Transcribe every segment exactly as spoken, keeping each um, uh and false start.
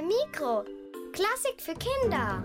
Mikro. Klassik für Kinder.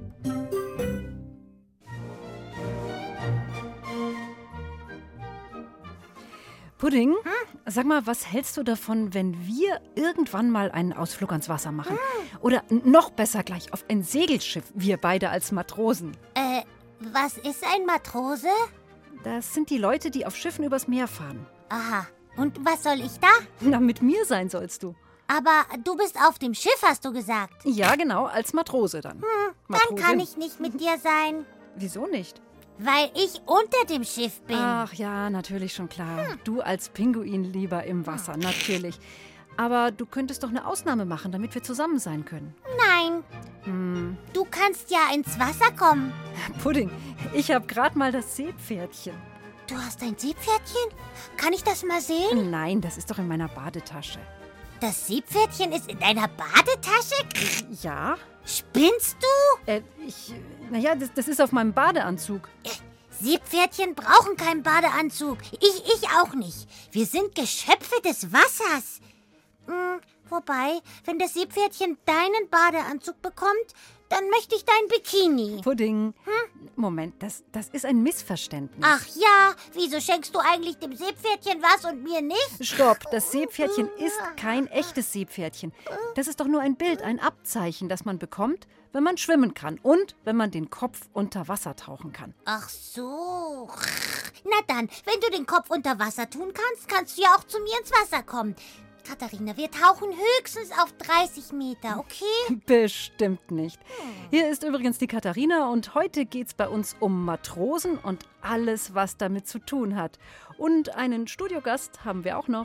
Pudding, hm? Sag mal, was hältst du davon, wenn wir irgendwann mal einen Ausflug ans Wasser machen? Hm. Oder noch besser gleich auf ein Segelschiff, wir beide als Matrosen. Äh, was ist ein Matrose? Das sind die Leute, die auf Schiffen übers Meer fahren. Aha, und was soll ich da? Na, mit mir sein sollst du. Aber du bist auf dem Schiff, hast du gesagt. Ja, genau, als Matrose dann. Hm, dann kann ich nicht mit dir sein. Wieso nicht? Weil ich unter dem Schiff bin. Ach ja, natürlich schon klar. Hm. Du als Pinguin lieber im Wasser, hm. natürlich. Aber du könntest doch eine Ausnahme machen, damit wir zusammen sein können. Nein. Hm. Du kannst ja ins Wasser kommen. Pudding, ich habe gerade mal das Seepferdchen. Du hast ein Seepferdchen? Kann ich das mal sehen? Nein, das ist doch in meiner Badetasche. Das Seepferdchen ist in deiner Badetasche? Ja. Spinnst du? Äh, ich, naja, das, das ist auf meinem Badeanzug. Äh, Seepferdchen brauchen keinen Badeanzug. Ich, ich auch nicht. Wir sind Geschöpfe des Wassers. Hm, wobei, wenn das Seepferdchen deinen Badeanzug bekommt, dann möchte ich dein Bikini. Pudding. Hm? Moment, das, das ist ein Missverständnis. Ach ja, wieso schenkst du eigentlich dem Seepferdchen was und mir nicht? Stopp, das Seepferdchen ist kein echtes Seepferdchen. Das ist doch nur ein Bild, ein Abzeichen, das man bekommt, wenn man schwimmen kann und wenn man den Kopf unter Wasser tauchen kann. Ach so. Na dann, wenn du den Kopf unter Wasser tun kannst, kannst du ja auch zu mir ins Wasser kommen. Katharina, wir tauchen höchstens auf dreißig Meter, okay? Bestimmt nicht. Hier ist übrigens die Katharina und heute geht's bei uns um Matrosen und alles, was damit zu tun hat. Und einen Studiogast haben wir auch noch.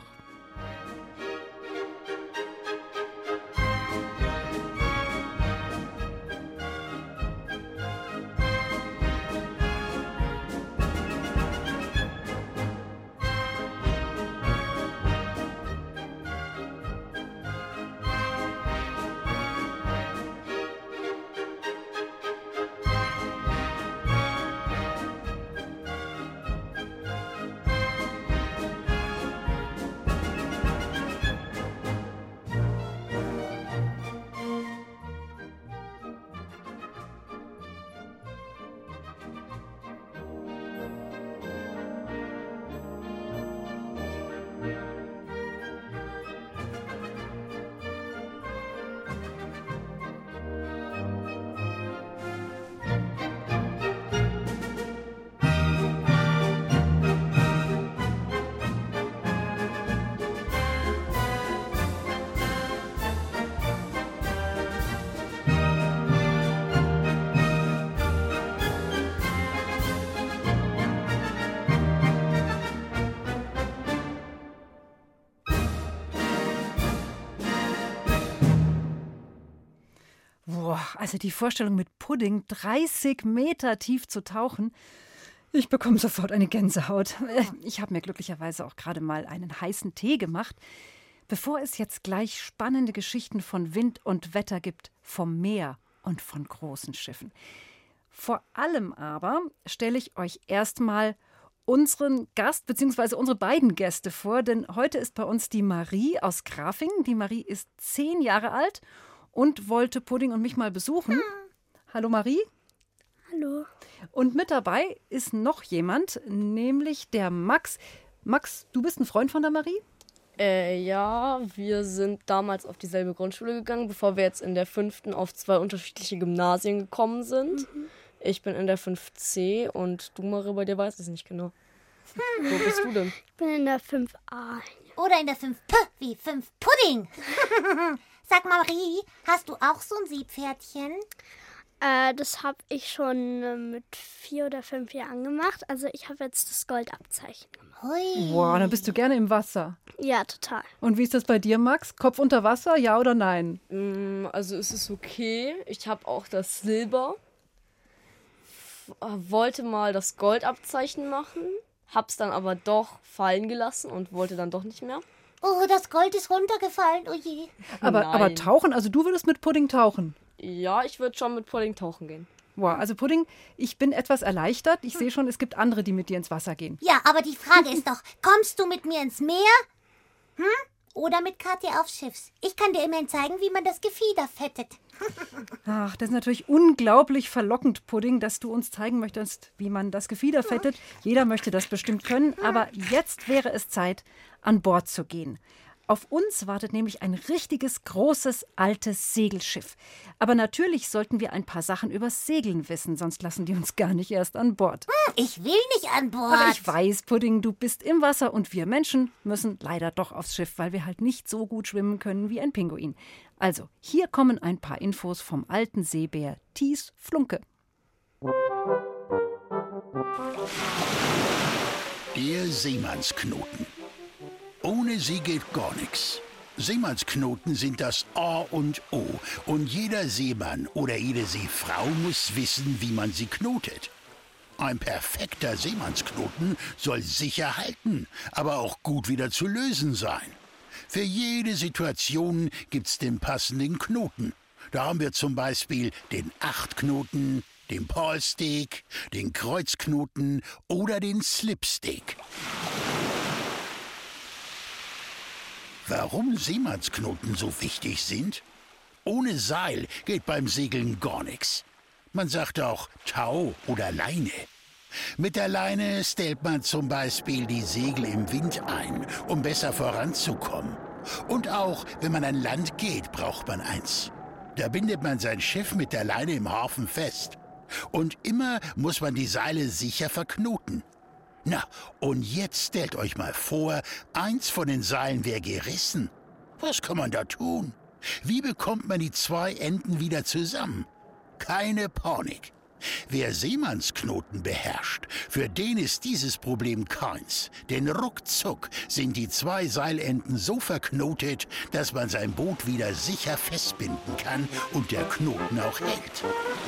Boah, also die Vorstellung mit Pudding, dreißig Meter tief zu tauchen, ich bekomme sofort eine Gänsehaut. Ich habe mir glücklicherweise auch gerade mal einen heißen Tee gemacht, bevor es jetzt gleich spannende Geschichten von Wind und Wetter gibt, vom Meer und von großen Schiffen. Vor allem aber stelle ich euch erstmal unseren Gast bzw. unsere beiden Gäste vor, denn heute ist bei uns die Marie aus Grafingen. Die Marie ist zehn Jahre alt und wollte Pudding und mich mal besuchen. Hm. Hallo Marie. Hallo. Und mit dabei ist noch jemand, nämlich der Max. Max, du bist ein Freund von der Marie? Äh, ja, wir sind damals auf dieselbe Grundschule gegangen, bevor wir jetzt in der fünften auf zwei unterschiedliche Gymnasien gekommen sind. Mhm. Ich bin in der fünf C und du, Marie, bei dir weißt es nicht genau. Hm. Wo bist du denn? Ich bin in der fünf A. Oder in der fünf P, wie fünf Pudding. Sag mal, Marie, hast du auch so ein Seepferdchen? Äh, das habe ich schon äh, mit vier oder fünf Jahren gemacht. Also ich habe jetzt das Goldabzeichen gemacht. Hui. Wow, dann bist du gerne im Wasser. Ja, total. Und wie ist das bei dir, Max? Kopf unter Wasser, ja oder nein? Mm, also es ist okay. Ich habe auch das Silber. F- wollte mal das Goldabzeichen machen. Hab's dann aber doch fallen gelassen und wollte dann doch nicht mehr. Oh, das Gold ist runtergefallen, oh je. Aber, aber tauchen, also du würdest mit Pudding tauchen? Ja, ich würde schon mit Pudding tauchen gehen. Wow, also Pudding, ich bin etwas erleichtert. Ich sehe schon, es gibt andere, die mit dir ins Wasser gehen. Ja, aber die Frage ist doch, kommst du mit mir ins Meer? Hm? Oder mit Katja aufs Schiff. Ich kann dir immerhin zeigen, wie man das Gefieder fettet. Ach, das ist natürlich unglaublich verlockend, Pudding, dass du uns zeigen möchtest, wie man das Gefieder fettet. Jeder möchte das bestimmt können, aber jetzt wäre es Zeit, an Bord zu gehen. Auf uns wartet nämlich ein richtiges, großes, altes Segelschiff. Aber natürlich sollten wir ein paar Sachen übers Segeln wissen, sonst lassen die uns gar nicht erst an Bord. Ich will nicht an Bord. Ach, ich weiß, Pudding, du bist im Wasser und wir Menschen müssen leider doch aufs Schiff, weil wir halt nicht so gut schwimmen können wie ein Pinguin. Also, hier kommen ein paar Infos vom alten Seebär Thies Flunke. Der Seemannsknoten. Ohne sie geht gar nichts. Seemannsknoten sind das A und O. Und jeder Seemann oder jede Seefrau muss wissen, wie man sie knotet. Ein perfekter Seemannsknoten soll sicher halten, aber auch gut wieder zu lösen sein. Für jede Situation gibt's den passenden Knoten. Da haben wir zum Beispiel den Achtknoten, den Paulstick, den Kreuzknoten oder den Slipstick. Warum Seemannsknoten so wichtig sind? Ohne Seil geht beim Segeln gar nichts. Man sagt auch Tau oder Leine. Mit der Leine stellt man zum Beispiel die Segel im Wind ein, um besser voranzukommen. Und auch wenn man an Land geht, braucht man eins. Da bindet man sein Schiff mit der Leine im Hafen fest. Und immer muss man die Seile sicher verknoten. Na, und jetzt stellt euch mal vor, eins von den Seilen wäre gerissen. Was kann man da tun? Wie bekommt man die zwei Enden wieder zusammen? Keine Panik. Wer Seemannsknoten beherrscht, für den ist dieses Problem keins. Denn ruckzuck sind die zwei Seilenden so verknotet, dass man sein Boot wieder sicher festbinden kann und der Knoten auch hält.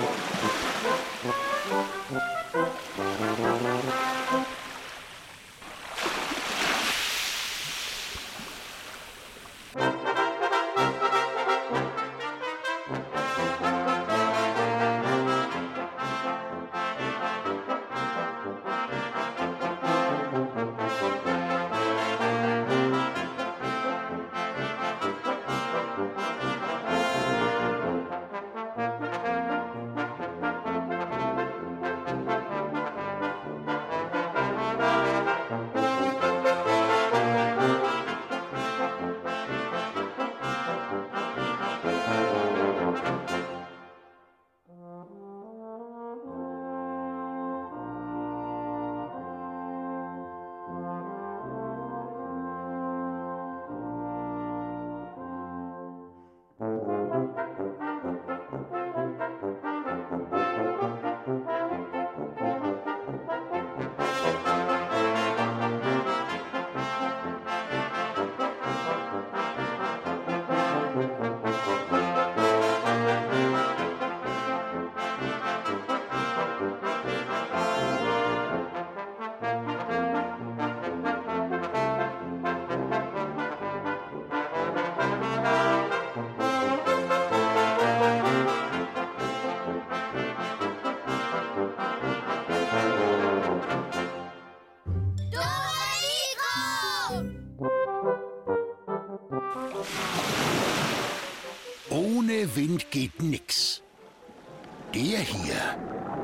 Ohne Wind geht nix. Der hier.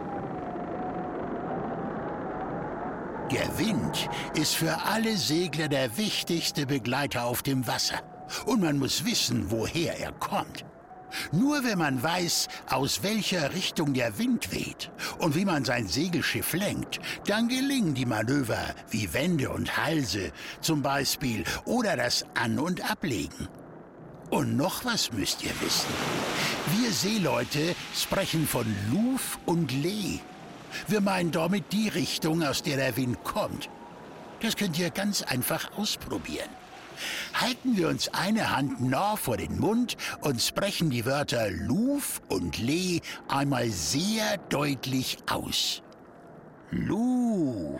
Der Wind ist für alle Segler der wichtigste Begleiter auf dem Wasser. Und man muss wissen, woher er kommt. Nur wenn man weiß, aus welcher Richtung der Wind weht und wie man sein Segelschiff lenkt, dann gelingen die Manöver wie Wände und Halse zum Beispiel oder das An- und Ablegen. Und noch was müsst ihr wissen. Wir Seeleute sprechen von Luf und Lee. Wir meinen damit die Richtung, aus der der Wind kommt. Das könnt ihr ganz einfach ausprobieren. Halten wir uns eine Hand nah vor den Mund und sprechen die Wörter Luf und Lee einmal sehr deutlich aus. Luf,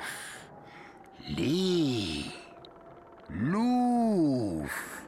Lee, Luf,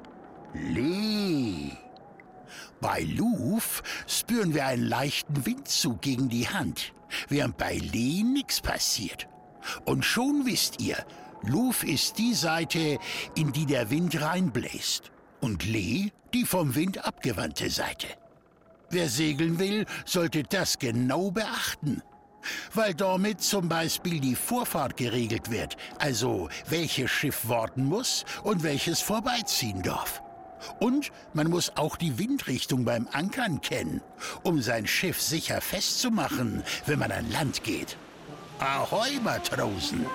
Lee. Bei Luf spüren wir einen leichten Windzug gegen die Hand, während bei Lee nichts passiert. Und schon wisst ihr, Luf ist die Seite, in die der Wind reinbläst. Und Lee die vom Wind abgewandte Seite. Wer segeln will, sollte das genau beachten. Weil damit zum Beispiel die Vorfahrt geregelt wird, also welches Schiff warten muss und welches vorbeiziehen darf. Und man muss auch die Windrichtung beim Ankern kennen, um sein Schiff sicher festzumachen, wenn man an Land geht. Ahoi, Matrosen!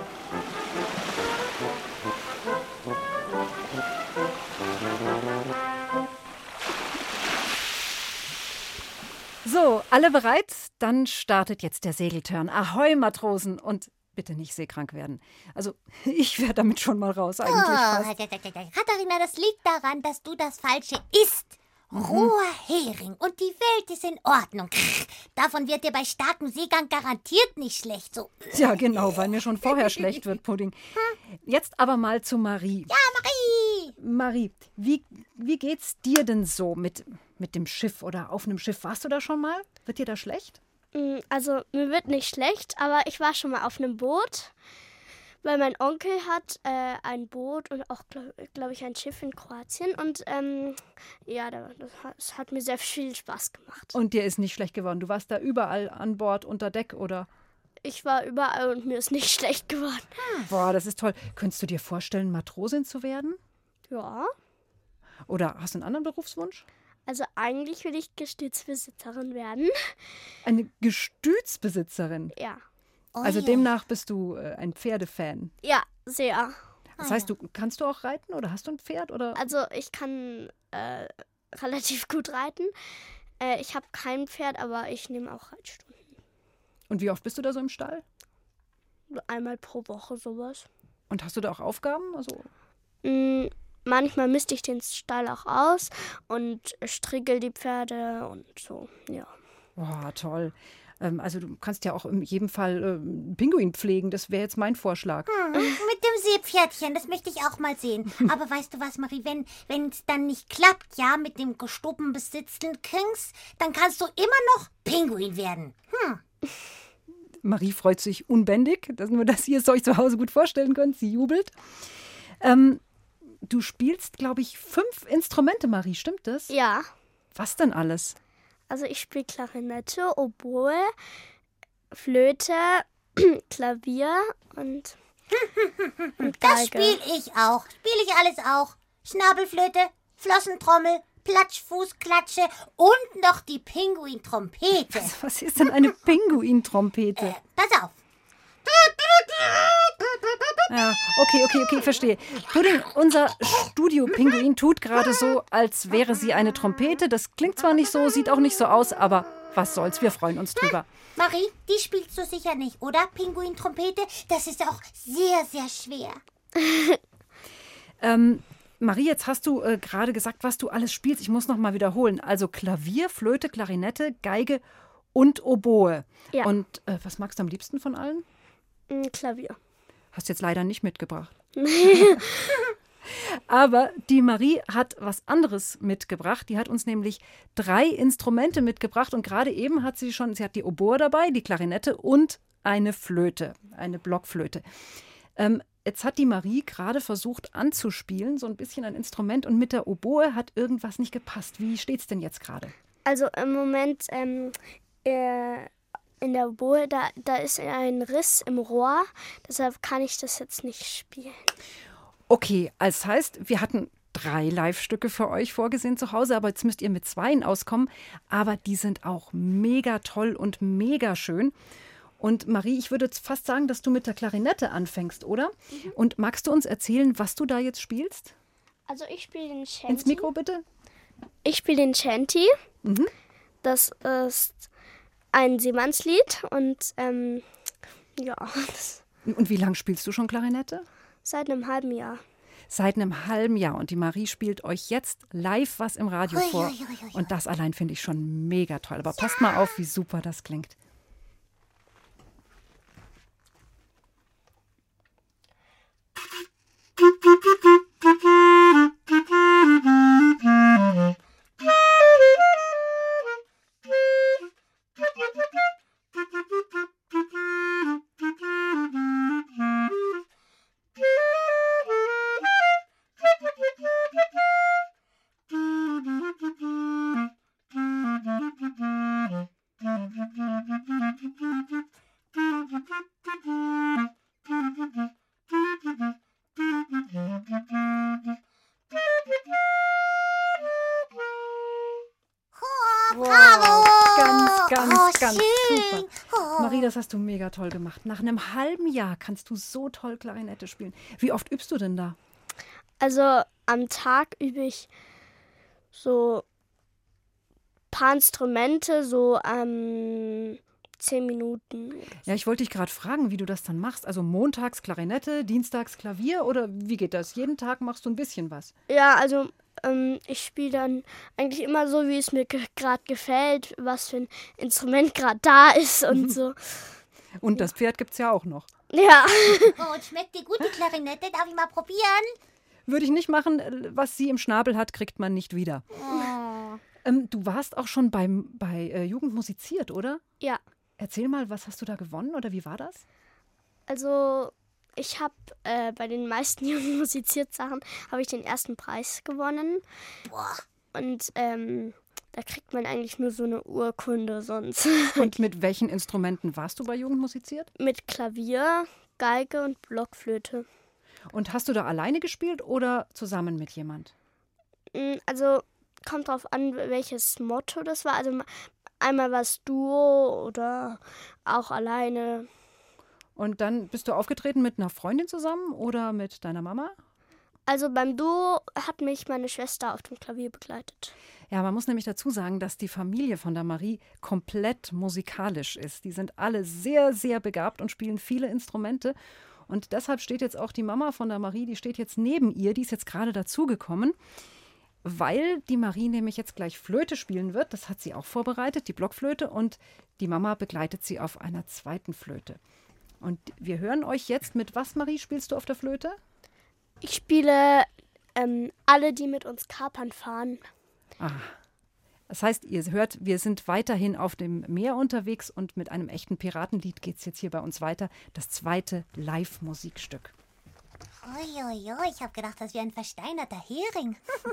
So, alle bereit? Dann startet jetzt der Segeltörn. Ahoi, Matrosen! Und bitte nicht seekrank werden. Also, ich wäre damit schon mal raus eigentlich Oh, fast. Katharina, das liegt daran, dass du das Falsche isst. Roher Hering und die Welt ist in Ordnung. Davon wird dir bei starkem Seegang garantiert nicht schlecht. So. Ja, genau, weil mir schon vorher schlecht wird, Pudding. Jetzt aber mal zu Marie. Ja, Marie! Marie, wie, wie geht's dir denn so mit, mit dem Schiff oder auf einem Schiff? Warst du da schon mal? Wird dir da schlecht? Mm, Also, mir wird nicht schlecht, aber ich war schon mal auf einem Boot, weil mein Onkel hat äh, ein Boot und auch, glaube glaub ich, ein Schiff in Kroatien. Und ähm, ja, da- das hat, das hat mir sehr viel Spaß gemacht. Und dir ist nicht schlecht geworden. Du warst da überall an Bord, unter Deck oder? Ich war überall und mir ist nicht schlecht geworden. Boah, das ist toll. Könntest du dir vorstellen, Matrosin zu werden? Ja, Oder hast du einen anderen Berufswunsch? also eigentlich will ich Gestützbesitzerin werden. Eine Gestütsbesitzerin. Ja, Also Ui. demnach bist du äh, ein Pferdefan. ja, sehr. Das heißt, du kannst du auch reiten oder hast du ein Pferd oder? Also ich kann äh, relativ gut reiten. Äh, ich habe kein Pferd, aber ich nehme auch Reitstunden. Und wie oft bist du da so im Stall? Einmal pro Woche sowas. Und hast du da auch Aufgaben? Also Mm, manchmal misste ich den Stall auch aus und strickel die Pferde und so, ja. boah, toll. Ähm, also du kannst ja auch in jedem Fall äh, einen Pinguin pflegen. Das wäre jetzt mein Vorschlag. Hm, mit dem Seepferdchen, das möchte ich auch mal sehen. Aber weißt du was, Marie, wenn wenn es dann nicht klappt, ja, mit dem gestubbenbesitzten Kings, dann kannst du immer noch Pinguin werden. Hm. Marie freut sich unbändig, dass nur, dass ihr es euch zu Hause gut vorstellen könnt. Sie jubelt. Ähm, du spielst, glaube ich, fünf Instrumente, Marie. Stimmt das? Ja, Was denn alles? also ich spiele Klarinette, Oboe, Flöte, Klavier und, und Das Geige. spiel ich auch. Spiel ich alles auch. Schnabelflöte, Flossentrommel, Platschfußklatsche und noch die Pinguin-Trompete. Was ist denn eine Pinguin-Trompete? Pass auf. Ja, okay, okay, okay, verstehe. Pudding, unser Studio-Pinguin tut gerade so, als wäre sie eine Trompete. Das klingt zwar nicht so, sieht auch nicht so aus, aber was soll's, wir freuen uns drüber. Marie, die spielst du sicher nicht, oder? Pinguin-Trompete? Das ist auch sehr, sehr schwer. Ähm, Marie, jetzt hast du äh, gerade gesagt, was du alles spielst. Ich muss noch mal wiederholen. Also Klavier, Flöte, Klarinette, Geige und Oboe. Ja. Und äh, was magst du am liebsten von allen? Mm, Klavier. Hast jetzt leider nicht mitgebracht. Aber die Marie hat was anderes mitgebracht. Die hat uns nämlich drei Instrumente mitgebracht. Und gerade eben hat sie schon, sie hat die Oboe dabei, die Klarinette und eine Flöte, eine Blockflöte. Ähm, jetzt hat die Marie gerade versucht anzuspielen, so ein bisschen ein Instrument. Und mit der Oboe hat irgendwas nicht gepasst. Wie steht's denn jetzt gerade? Also im Moment ähm, äh, in der Oboe, da, da ist ein Riss im Rohr, deshalb kann ich das jetzt nicht spielen. Okay, das heißt, wir hatten drei Live-Stücke für euch vorgesehen zu Hause, aber jetzt müsst ihr mit zweien auskommen. Aber die sind auch mega toll und mega schön. Und Marie, ich würde jetzt fast sagen, dass du mit der Klarinette anfängst, oder? Mhm. Und magst du uns erzählen, was du da jetzt spielst? Also ich spiele den Shanty. Ins Mikro bitte. Ich spiele den Shanty. Mhm. Das ist ein Seemannslied und ähm, ja, das Und wie lange spielst du schon Klarinette? seit einem halben Jahr. Seit einem halben Jahr. Und die Marie spielt euch jetzt live was im Radio Ui, vor. ui, ui, ui. Und das allein finde ich schon mega toll. Aber passt mal auf, wie super das klingt. Oh, ganz schön. super. Oh. Marie, das hast du mega toll gemacht. Nach einem halben Jahr kannst du so toll Klarinette spielen. Wie oft übst du denn da? Also am Tag übe ich so ein paar Instrumente, so ähm, zehn Minuten. Ja, ich wollte dich gerade fragen, wie du das dann machst. Also montags Klarinette, dienstags Klavier oder wie geht das? Jeden Tag machst du ein bisschen was? Ja, also ähm, ich spiele dann eigentlich immer so, wie es mir ge- gerade gefällt, was für ein Instrument gerade da ist und so. Und das Pferd gibt es ja auch noch. Ja. Oh, und schmeckt dir gut die Klarinette? Darf ich mal probieren? Würde ich nicht machen. Was sie im Schnabel hat, kriegt man nicht wieder. Oh. Ähm, du warst auch schon beim, bei äh, Jugend musiziert, oder? Ja. Erzähl mal, was hast du da gewonnen oder wie war das? Also ich habe äh, bei den meisten Jugend musiziert Sachen habe ich den ersten Preis gewonnen. Boah. Und ähm, da kriegt man eigentlich nur so eine Urkunde sonst. Und mit welchen Instrumenten warst du bei Jugend musiziert? Mit Klavier, Geige und Blockflöte. Und hast du da alleine gespielt oder zusammen mit jemand? Mm, Also kommt drauf an, welches Motto das war. Also einmal war es Duo oder auch alleine. Und dann bist du aufgetreten mit einer Freundin zusammen oder mit deiner Mama? Also beim Duo hat mich meine Schwester auf dem Klavier begleitet. Ja, man muss nämlich dazu sagen, dass die Familie von der Marie komplett musikalisch ist. Die sind alle sehr, sehr begabt und spielen viele Instrumente. Und deshalb steht jetzt auch die Mama von der Marie, die steht jetzt neben ihr, die ist jetzt gerade dazugekommen, weil die Marie nämlich jetzt gleich Flöte spielen wird. Das hat sie auch vorbereitet, die Blockflöte. Und die Mama begleitet sie auf einer zweiten Flöte. Und wir hören euch jetzt mit was, Marie, spielst du auf der Flöte? Ich spiele ähm, alle, die mit uns Kapern fahren. Ah, das heißt, ihr hört, wir sind weiterhin auf dem Meer unterwegs und mit einem echten Piratenlied geht es jetzt hier bei uns weiter. Das zweite Live-Musikstück. Uiuiui, ich habe gedacht, das wäre ein versteinerter Hering.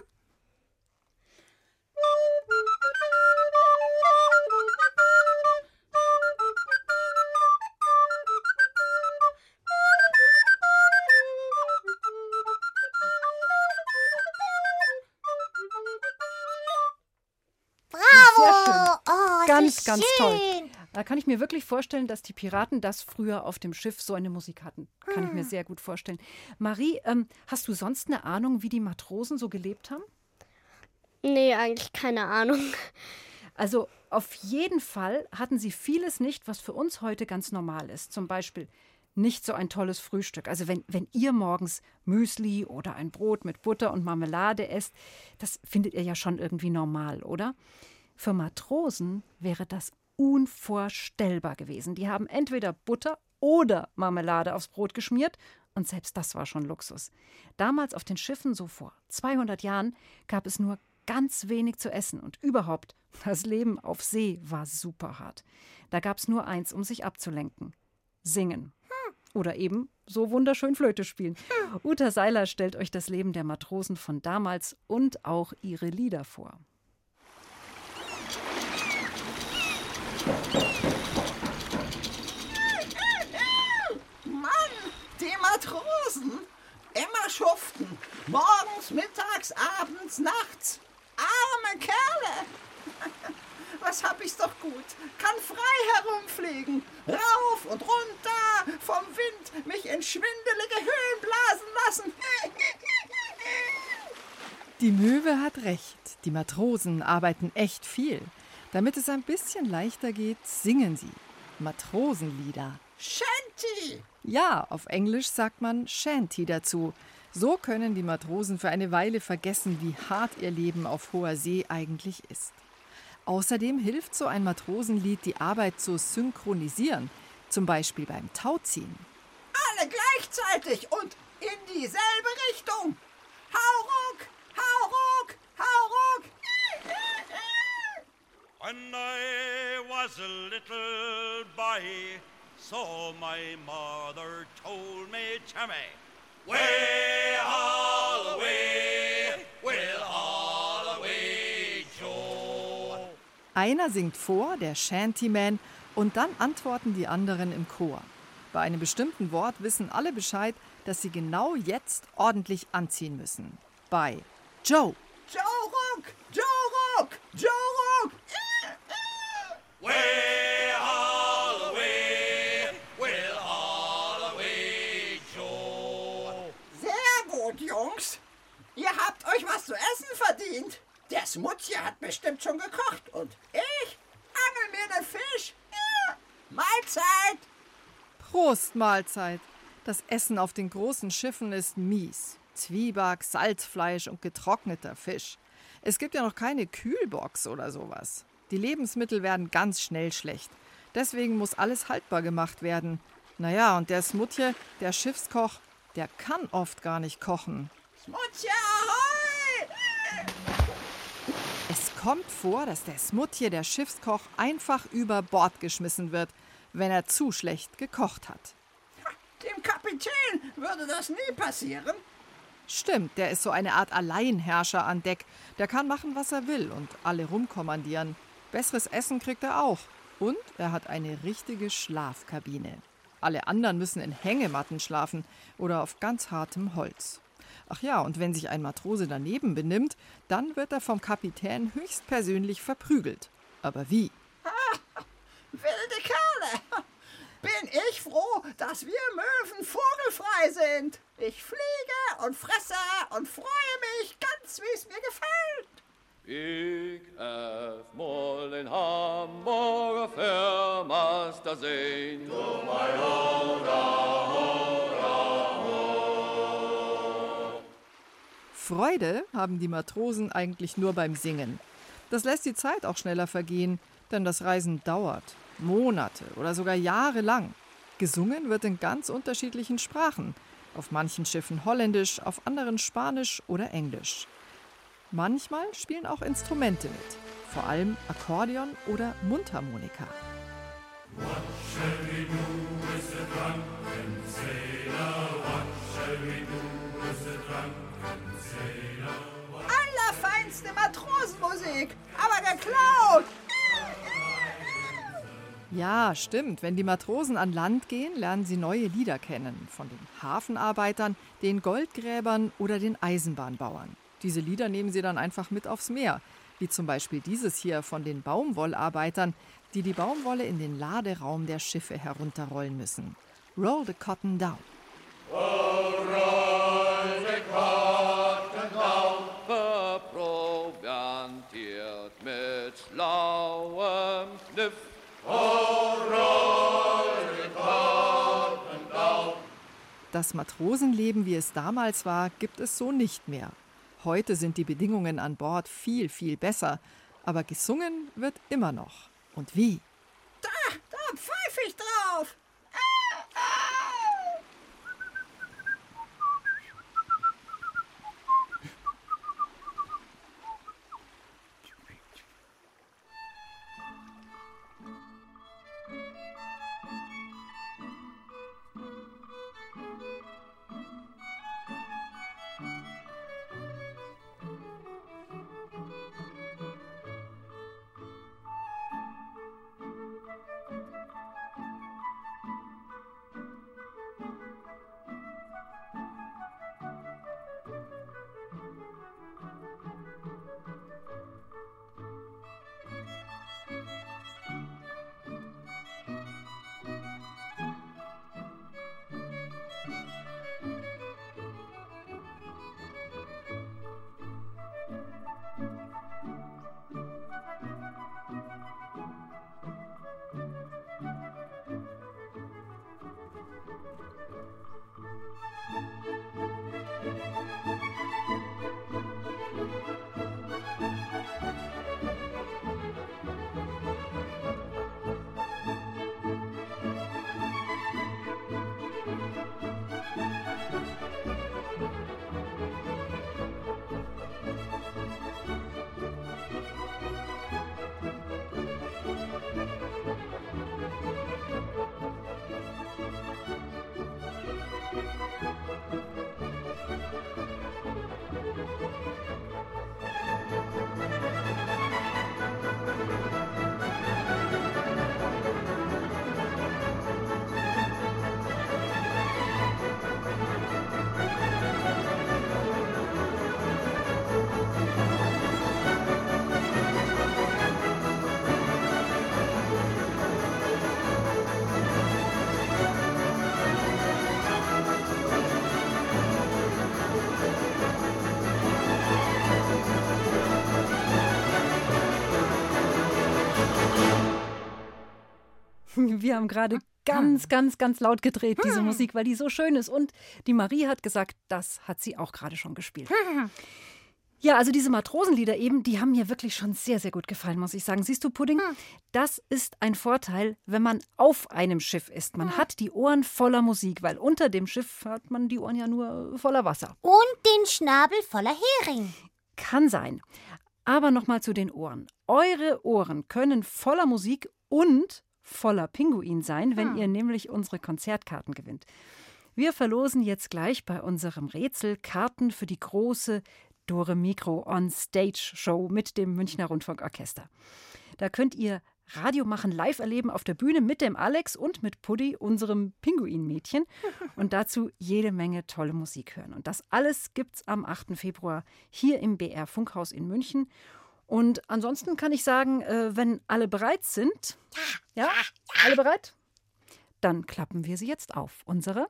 Bravo! Oh, Ganz, so ganz schön. toll. Da kann ich mir wirklich vorstellen, dass die Piraten das früher auf dem Schiff so eine Musik hatten. Kann ich mir sehr gut vorstellen. Marie, ähm, hast du sonst eine Ahnung, wie die Matrosen so gelebt haben? Nee, eigentlich keine Ahnung. Also auf jeden Fall hatten sie vieles nicht, was für uns heute ganz normal ist. Zum Beispiel nicht so ein tolles Frühstück. Also wenn, wenn ihr morgens Müsli oder ein Brot mit Butter und Marmelade esst, das findet ihr ja schon irgendwie normal, oder? Für Matrosen wäre das unvorstellbar gewesen. Die haben entweder Butter oder Marmelade aufs Brot geschmiert und selbst das war schon Luxus. Damals auf den Schiffen, so vor zweihundert Jahren, gab es nur ganz wenig zu essen und überhaupt, das Leben auf See war super hart. Da gab es nur eins, um sich abzulenken: Singen. Oder eben so wunderschön Flöte spielen. Uta Seiler stellt euch das Leben der Matrosen von damals und auch ihre Lieder vor. Mann, die Matrosen. Immer schuften. Morgens, mittags, abends, nachts. Arme Kerle. Was hab ich's doch gut. Kann frei herumfliegen. Rauf und runter. Vom Wind mich in schwindelige Höhen blasen lassen. Die Möwe hat recht. Die Matrosen arbeiten echt viel. Damit es ein bisschen leichter geht, singen sie Matrosenlieder. Shanty. Ja, auf Englisch sagt man Shanty dazu. So können die Matrosen für eine Weile vergessen, wie hart ihr Leben auf hoher See eigentlich ist. Außerdem hilft so ein Matrosenlied, die Arbeit zu synchronisieren, zum Beispiel beim Tauziehen. Alle gleichzeitig und in dieselbe Richtung. Hauruck, hauruck, hauruck. When I was a little boy, so my mother told me, Tommy, way all away, will all away, Joe. Einer singt vor, der Shantyman, und dann antworten die anderen im Chor. Bei einem bestimmten Wort wissen alle Bescheid, dass sie genau jetzt ordentlich anziehen müssen. Bei Joe. Joe Ruck, Joe Ruck, Joe Ruck. Way Smutje hat bestimmt schon gekocht und ich angel mir den Fisch. Ja. Mahlzeit! Prost, Mahlzeit. Das Essen auf den großen Schiffen ist mies. Zwieback, Salzfleisch und getrockneter Fisch. Es gibt ja noch keine Kühlbox oder sowas. Die Lebensmittel werden ganz schnell schlecht. Deswegen muss alles haltbar gemacht werden. Naja, und der Smutje, der Schiffskoch, der kann oft gar nicht kochen. Smutje, ahoi! Es kommt vor, dass der Smutje, der Schiffskoch, einfach über Bord geschmissen wird, wenn er zu schlecht gekocht hat. Dem Kapitän würde das nie passieren. Stimmt, der ist so eine Art Alleinherrscher an Deck. Der kann machen, was er will und alle rumkommandieren. Besseres Essen kriegt er auch. Und er hat eine richtige Schlafkabine. Alle anderen müssen in Hängematten schlafen oder auf ganz hartem Holz. Ach ja, und wenn sich ein Matrose daneben benimmt, dann wird er vom Kapitän höchstpersönlich verprügelt. Aber wie? Ah, wilde Kerle! Bin ich froh, dass wir Möwen vogelfrei sind. Ich fliege und fresse und freue mich ganz, wie es mir gefällt. Ich hab mal in Hamburger Firmas da sehen. Freude haben die Matrosen eigentlich nur beim Singen. Das lässt die Zeit auch schneller vergehen, denn das Reisen dauert. Monate oder sogar Jahre lang. Gesungen wird in ganz unterschiedlichen Sprachen. Auf manchen Schiffen Holländisch, auf anderen Spanisch oder Englisch. Manchmal spielen auch Instrumente mit, vor allem Akkordeon oder Mundharmonika. Allerfeinste Matrosenmusik, aber geklaut! Ja, stimmt. Wenn die Matrosen an Land gehen, lernen sie neue Lieder kennen. Von den Hafenarbeitern, den Goldgräbern oder den Eisenbahnbauern. Diese Lieder nehmen sie dann einfach mit aufs Meer. Wie zum Beispiel dieses hier von den Baumwollarbeitern, die die Baumwolle in den Laderaum der Schiffe herunterrollen müssen. Roll the cotton down. Oh, roll the cotton down, verproviantiert mit lauem Kniff. Das Matrosenleben, wie es damals war, gibt es so nicht mehr. Heute sind die Bedingungen an Bord viel, viel besser. Aber gesungen wird immer noch. Und wie? Da, da pfeife ich drauf! Wir haben gerade ganz, ganz, ganz laut gedreht, diese Musik, weil die so schön ist. Und die Marie hat gesagt, das hat sie auch gerade schon gespielt. Ja, also diese Matrosenlieder eben, die haben mir wirklich schon sehr, sehr gut gefallen, muss ich sagen. Siehst du, Pudding, das ist ein Vorteil, wenn man auf einem Schiff ist. Man hat die Ohren voller Musik, weil unter dem Schiff hat man die Ohren ja nur voller Wasser. Und den Schnabel voller Hering. Kann sein. Aber nochmal zu den Ohren. Eure Ohren können voller Musik und voller Pinguin sein, wenn hm. ihr nämlich unsere Konzertkarten gewinnt. Wir verlosen jetzt gleich bei unserem Rätsel Karten für die große Dore Mikro On Stage Show mit dem Münchner Rundfunkorchester. Da könnt ihr Radio machen live erleben auf der Bühne mit dem Alex und mit Puddi, unserem Pinguinmädchen. Und dazu jede Menge tolle Musik hören. Und das alles gibt's am achten Februar hier im B R Funkhaus in München. Und ansonsten kann ich sagen, äh, wenn alle bereit sind, ja, ja, alle bereit? Dann klappen wir sie jetzt auf. Unsere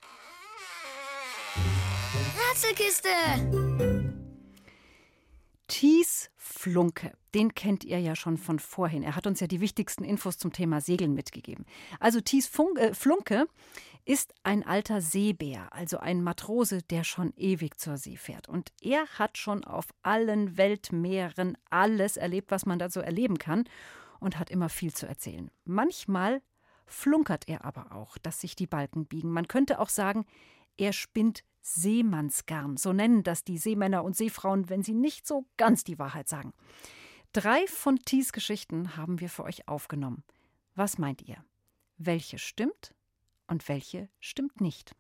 Rätselkiste! Thies Flunke, den kennt ihr ja schon von vorhin. Er hat uns ja die wichtigsten Infos zum Thema Segeln mitgegeben. Also Thies Funk, äh, Flunke ist ein alter Seebär, also ein Matrose, der schon ewig zur See fährt. Und er hat schon auf allen Weltmeeren alles erlebt, was man da so erleben kann und hat immer viel zu erzählen. Manchmal flunkert er aber auch, dass sich die Balken biegen. Man könnte auch sagen, er spinnt Seemannsgarn. So nennen das die Seemänner und Seefrauen, wenn sie nicht so ganz die Wahrheit sagen. Drei von Thies Geschichten haben wir für euch aufgenommen. Was meint ihr? Welche stimmt und welche stimmt nicht?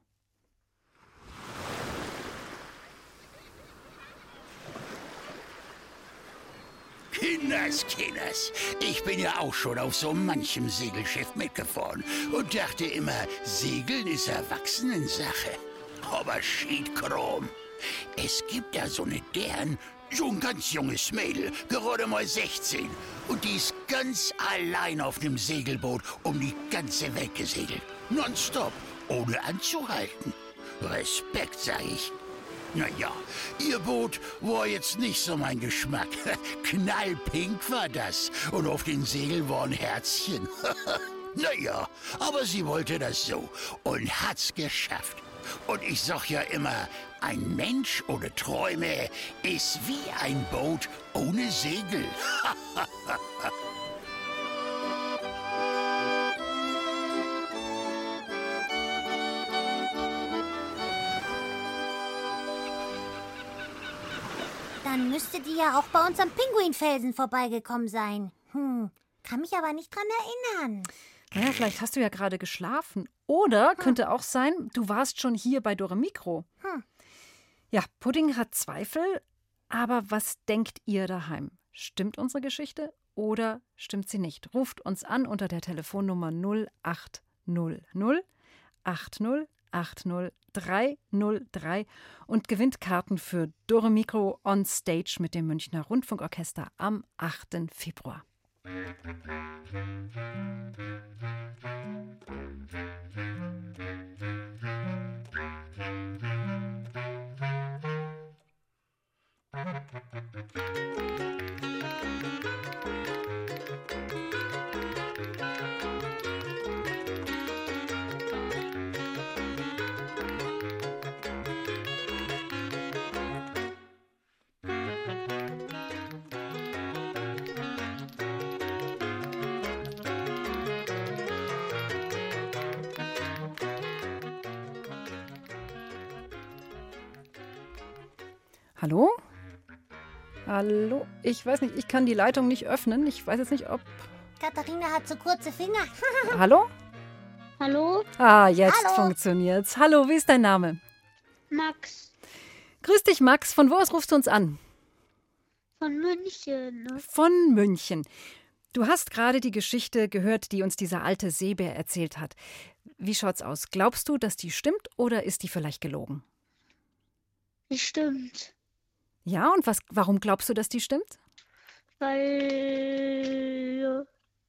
Kinders, Kinders, ich bin ja auch schon auf so manchem Segelschiff mitgefahren und dachte immer, Segeln ist Erwachsenensache. Aber Schiedkrom. Es gibt da so eine Dern, so ein ganz junges Mädel, gerade mal sechzehn. Und die ist ganz allein auf einem Segelboot um die ganze Welt gesegelt. Nonstop, ohne anzuhalten. Respekt, sag ich. Naja, ihr Boot war jetzt nicht so mein Geschmack. Knallpink war das. Und auf den Segeln war ein Herzchen. Naja, aber sie wollte das so und hat's geschafft. Und ich sag ja immer, ein Mensch ohne Träume ist wie ein Boot ohne Segel. Dann müsste die ja auch bei uns am Pinguinfelsen vorbeigekommen sein. Hm, kann mich aber nicht dran erinnern. Naja, vielleicht hast du ja gerade geschlafen. Oder könnte auch sein, du warst schon hier bei Dore Mikro. Hm. Ja, Pudding hat Zweifel, aber was denkt ihr daheim? Stimmt unsere Geschichte oder stimmt sie nicht? Ruft uns an unter der Telefonnummer null acht null null acht null acht null drei null drei und gewinnt Karten für Dore Mikro On Stage mit dem Münchner Rundfunkorchester am achten Februar. Hallo? Hallo? Ich weiß nicht, ich kann die Leitung nicht öffnen. Ich weiß jetzt nicht, ob... Katharina hat so kurze Finger. Hallo? Hallo? Ah, jetzt Hallo. funktioniert's. Hallo, wie ist dein Name? Max Grüß dich, Max. Von wo aus rufst du uns an? von München. Von München. Du hast gerade die Geschichte gehört, die uns dieser alte Seebär erzählt hat. Wie schaut's aus? Glaubst du, dass die stimmt oder ist die vielleicht gelogen? Das stimmt. Ja, und was, warum glaubst du, dass die stimmt? Weil,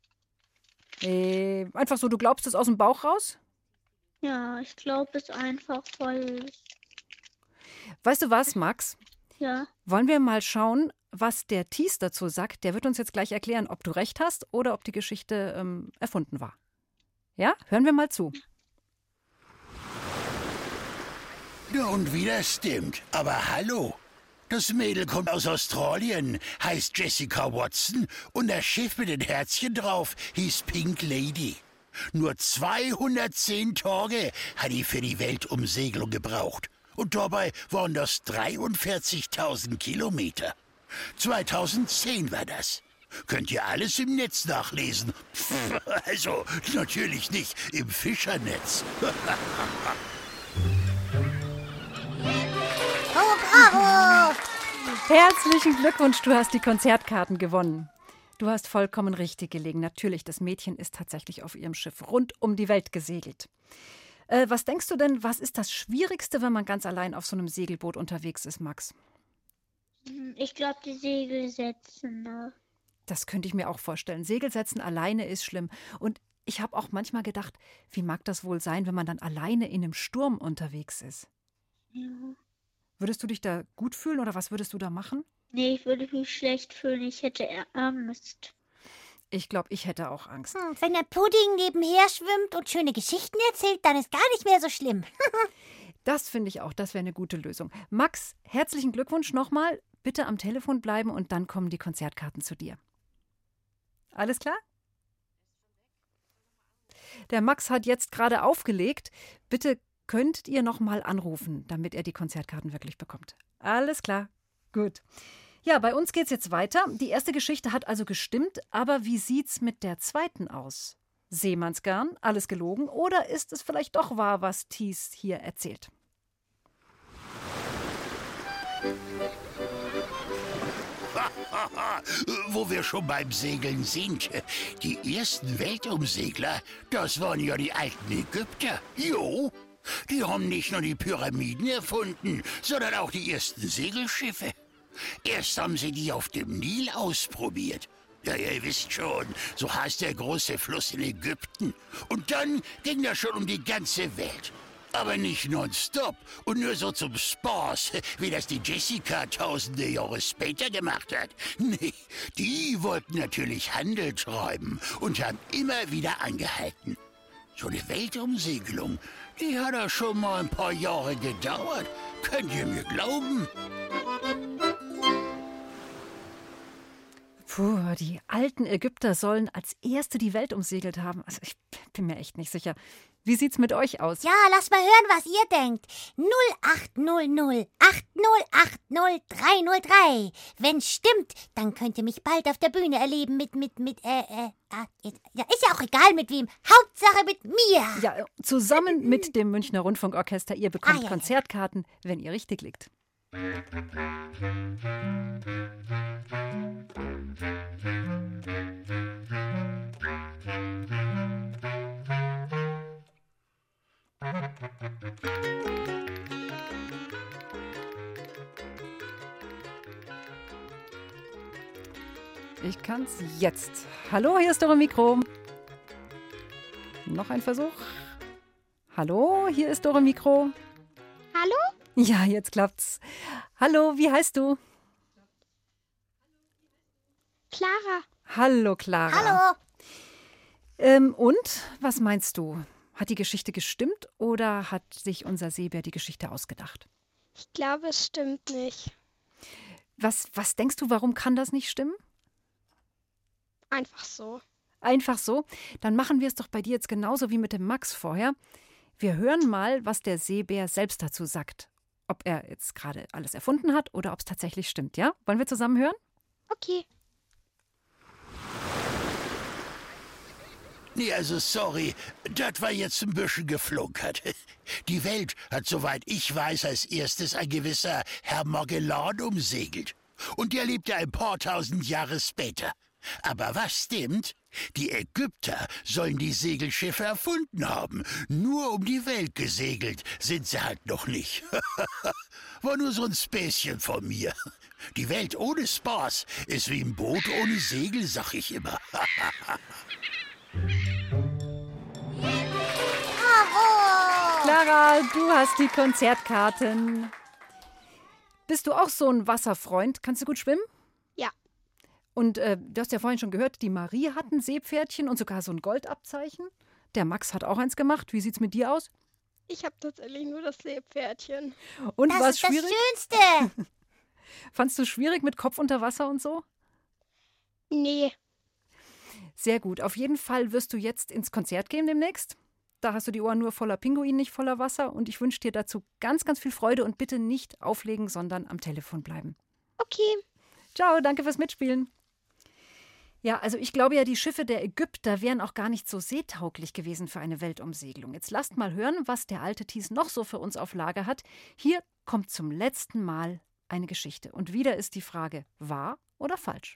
Äh, einfach so, du glaubst es aus dem Bauch raus? ja, ich glaube es einfach, weil, Weißt du was, Max? ja, Wollen wir mal schauen, was der Thies dazu sagt? Der wird uns jetzt gleich erklären, ob du recht hast oder ob die Geschichte ähm, erfunden war. Ja, hören wir mal zu. Ja, und wieder stimmt. Aber hallo. Das Mädel kommt aus Australien, heißt Jessica Watson und das Schiff mit den Herzchen drauf hieß Pink Lady. Nur zweihundertzehn Tage hat die für die Weltumsegelung gebraucht. Und dabei waren das dreiundvierzigtausend Kilometer. zweitausendzehn war das. Könnt ihr alles im Netz nachlesen. Also natürlich nicht im Fischernetz. Oh, bravo! Herzlichen Glückwunsch, du hast die Konzertkarten gewonnen. Du hast vollkommen richtig gelegen. Natürlich, das Mädchen ist tatsächlich auf ihrem Schiff rund um die Welt gesegelt. Äh, was denkst du denn, was ist das Schwierigste, wenn man ganz allein auf so einem Segelboot unterwegs ist, Max? Ich glaube, die Segel setzen. Ne? Das könnte ich mir auch vorstellen. Segel setzen alleine ist schlimm. Und ich habe auch manchmal gedacht, wie mag das wohl sein, wenn man dann alleine in einem Sturm unterwegs ist? Ja. Würdest du dich da gut fühlen oder was würdest du da machen? Nee, ich würde mich schlecht fühlen. Ich hätte Angst. Ich glaube, ich hätte auch Angst. Hm, wenn der Pudding nebenher schwimmt und schöne Geschichten erzählt, dann ist gar nicht mehr so schlimm. Das finde ich auch, das wäre eine gute Lösung. Max, herzlichen Glückwunsch nochmal. Bitte am Telefon bleiben und dann kommen die Konzertkarten zu dir. Alles klar? Der Max hat jetzt gerade aufgelegt. Bitte könntet ihr nochmal anrufen, damit er die Konzertkarten wirklich bekommt. Alles klar, gut. Ja, bei uns geht's jetzt weiter. Die erste Geschichte hat also gestimmt, aber wie sieht's mit der zweiten aus? Seemannsgarn, alles gelogen oder ist es vielleicht doch wahr, was Thies hier erzählt? Wo wir schon beim Segeln sind. Die ersten Weltumsegler, das waren ja die alten Ägypter. Jo, die haben nicht nur die Pyramiden erfunden, sondern auch die ersten Segelschiffe. Erst haben sie die auf dem Nil ausprobiert. Ja, ihr wisst schon, so heißt der große Fluss in Ägypten. Und dann ging das schon um die ganze Welt. Aber nicht nonstop und nur so zum Spaß, wie das die Jessica tausende Jahre später gemacht hat. Nee, die wollten natürlich Handel treiben und haben immer wieder angehalten. So eine Weltumsegelung, die hat ja schon mal ein paar Jahre gedauert. Könnt ihr mir glauben? Puh, die alten Ägypter sollen als erste die Welt umsegelt haben. Also ich bin mir echt nicht sicher. Wie sieht's mit euch aus? Ja, lasst mal hören, was ihr denkt. null acht null null acht null acht null drei null drei. Wenn's stimmt, dann könnt ihr mich bald auf der Bühne erleben mit, mit, mit, äh, äh, ja, ist ja auch egal mit wem. Hauptsache mit mir. Ja, zusammen mit dem Münchner Rundfunkorchester. Ihr bekommt ah, ja, Konzertkarten, wenn ihr richtig liegt. Ich kann's jetzt. Hallo, hier ist eure Mikro. Noch ein Versuch. Hallo, hier ist eure Mikro. Hallo? Ja, jetzt klappt's. Hallo, wie heißt du? Clara. Hallo, Clara. Hallo. Ähm, und, was meinst du? Hat die Geschichte gestimmt oder hat sich unser Seebär die Geschichte ausgedacht? Ich glaube, es stimmt nicht. Was, was denkst du, warum kann das nicht stimmen? Einfach so. Einfach so? Dann machen wir es doch bei dir jetzt genauso wie mit dem Max vorher. Wir hören mal, was der Seebär selbst dazu sagt. Ob er jetzt gerade alles erfunden hat oder ob es tatsächlich stimmt, ja? Wollen wir zusammen hören? Okay. Nee, also sorry, das war jetzt ein bisschen geflunkert. Die Welt hat, soweit ich weiß, als erstes ein gewisser Herr Magellan umsegelt. Und der lebte ein paar tausend Jahre später. Aber was stimmt? Die Ägypter sollen die Segelschiffe erfunden haben. Nur um die Welt gesegelt sind sie halt noch nicht. War nur so ein Späßchen von mir. Die Welt ohne Spaß ist wie ein Boot ohne Segel, sag ich immer. Bravo! Clara, du hast die Konzertkarten. Bist du auch so ein Wasserfreund? Kannst du gut schwimmen? Ja. Und äh, du hast ja vorhin schon gehört, die Marie hat ein Seepferdchen und sogar so ein Goldabzeichen. Der Max hat auch eins gemacht. Wie sieht's mit dir aus? Ich habe tatsächlich nur das Seepferdchen. Und Das war es ist das schwierig? Schönste. Fandst du schwierig mit Kopf unter Wasser und so? Nee. Sehr gut. Auf jeden Fall wirst du jetzt ins Konzert gehen demnächst. Da hast du die Ohren nur voller Pinguin, nicht voller Wasser. Und ich wünsche dir dazu ganz, ganz viel Freude und bitte nicht auflegen, sondern am Telefon bleiben. Okay. Ciao, danke fürs Mitspielen. Ja, also ich glaube ja, die Schiffe der Ägypter wären auch gar nicht so seetauglich gewesen für eine Weltumsegelung. Jetzt lasst mal hören, was der alte Thies noch so für uns auf Lager hat. Hier kommt zum letzten Mal eine Geschichte. Und wieder ist die Frage, wahr oder falsch?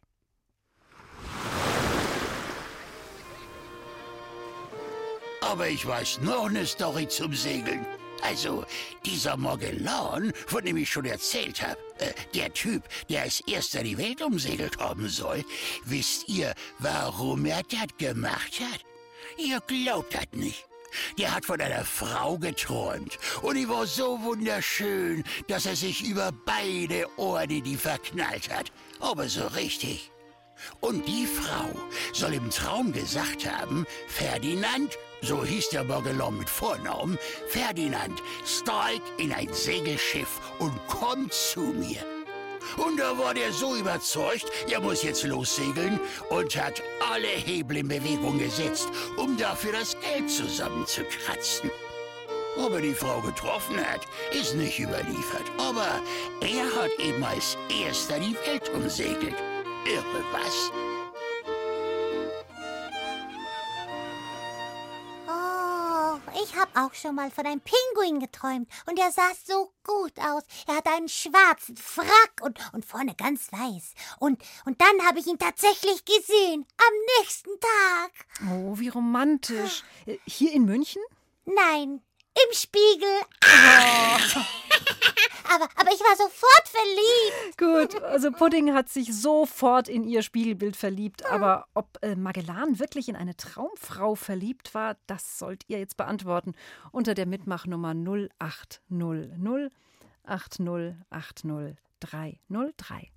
Aber ich weiß noch eine Story zum Segeln. Also, dieser Magellan, von dem ich schon erzählt habe, äh, der Typ, der als erster die Welt umsegelt haben soll, wisst ihr, warum er das gemacht hat? Ihr glaubt das nicht. Der hat von einer Frau geträumt und die war so wunderschön, dass er sich über beide Ohren in die verknallt hat. Aber so richtig. Und die Frau soll im Traum gesagt haben, Ferdinand, so hieß der Magellan mit Vornamen, Ferdinand, steig in ein Segelschiff und komm zu mir. Und da war der so überzeugt, er muss jetzt lossegeln und hat alle Hebel in Bewegung gesetzt, um dafür das Geld zusammenzukratzen. Ob er die Frau getroffen hat, ist nicht überliefert. Aber er hat eben als erster die Welt umsegelt. Irre, was? Oh, ich habe auch schon mal von einem Pinguin geträumt. Und er sah so gut aus. Er hatte einen schwarzen Frack und, und vorne ganz weiß. Und, und dann habe ich ihn tatsächlich gesehen. Am nächsten Tag. Oh, wie romantisch. Äh, Hier in München? Nein, im Spiegel. Oh. aber, aber ich war sofort verliebt. Gut, also Pudding hat sich sofort in ihr Spiegelbild verliebt. Aber ob äh, Magellan wirklich in eine Traumfrau verliebt war, das sollt ihr jetzt beantworten. Unter der Mitmachnummer null acht null null acht null acht null drei null drei.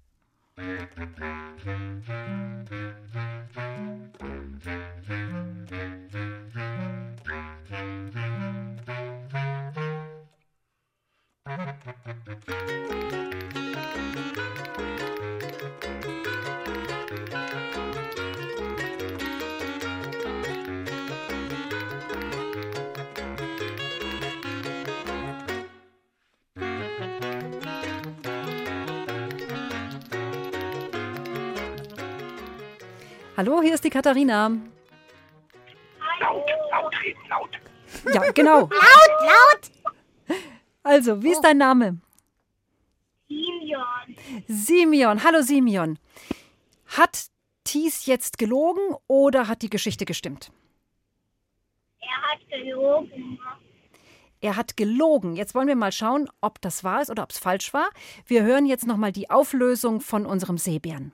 Hallo, hier ist die Katharina. Laut, laut reden, laut. Ja, genau. Laut, laut. Also, wie ist dein Name? Simeon. Simeon. Hallo Simeon. Hat Thies jetzt gelogen oder hat die Geschichte gestimmt? Er hat gelogen. Er hat gelogen. Jetzt wollen wir mal schauen, ob das wahr ist oder ob es falsch war. Wir hören jetzt nochmal die Auflösung von unserem Seebären.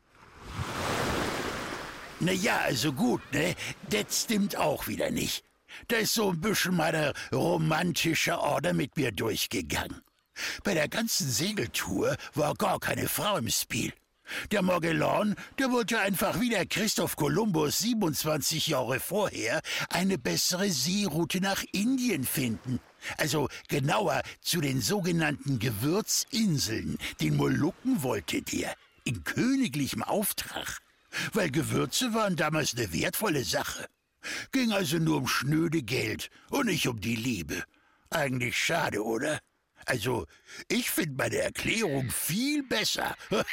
Na ja, also gut, ne? Das stimmt auch wieder nicht. Da ist so ein bisschen meine romantische Ader mit mir durchgegangen. Bei der ganzen Segeltour war gar keine Frau im Spiel. Der Magellan, der wollte einfach wie der Christoph Kolumbus siebenundzwanzig Jahre vorher eine bessere Seeroute nach Indien finden. Also genauer zu den sogenannten Gewürzinseln, den Molukken wollte der, in königlichem Auftrag. Weil Gewürze waren damals eine wertvolle Sache. Ging also nur um schnöde Geld und nicht um die Liebe. Eigentlich schade, oder? Also, ich finde meine Erklärung viel besser.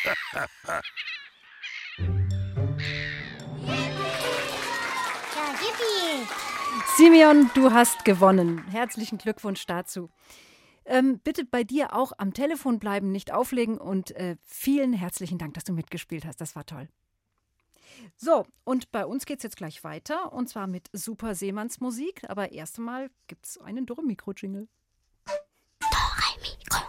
Ja, yippie. Simeon, du hast gewonnen. Herzlichen Glückwunsch dazu. Ähm, bitte bei dir auch am Telefon bleiben, nicht auflegen und äh, vielen herzlichen Dank, dass du mitgespielt hast. Das war toll. So, und bei uns geht es jetzt gleich weiter und zwar mit Super Seemannsmusik. Aber erst einmal gibt es einen Dore-Mikro-Jingle. Dore-Mikro.